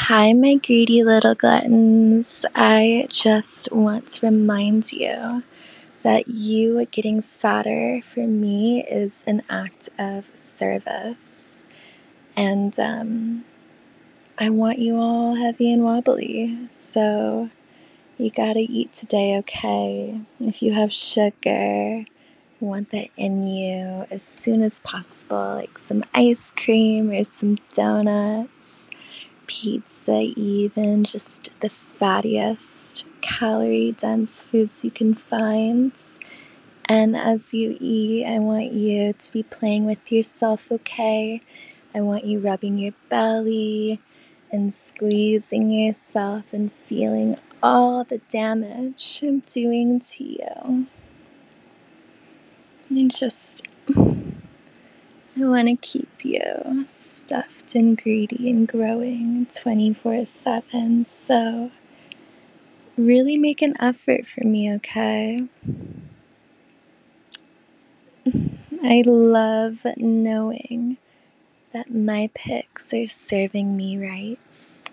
Hi, my greedy little gluttons. I just want to remind you that you getting fatter for me is an act of service. And I want you all heavy and wobbly. So you gotta eat today, okay? If you have sugar, you want that in you as soon as possible, like some ice cream or some donuts. Pizza, even just the fattiest, calorie dense foods you can find. And as you eat, I want you to be playing with yourself, okay? I want you rubbing your belly and squeezing yourself and feeling all the damage I'm doing to you. And just, I want to keep you stuffed and greedy and growing 24/7. So, really make an effort for me, okay? I love knowing that my pics are serving me right.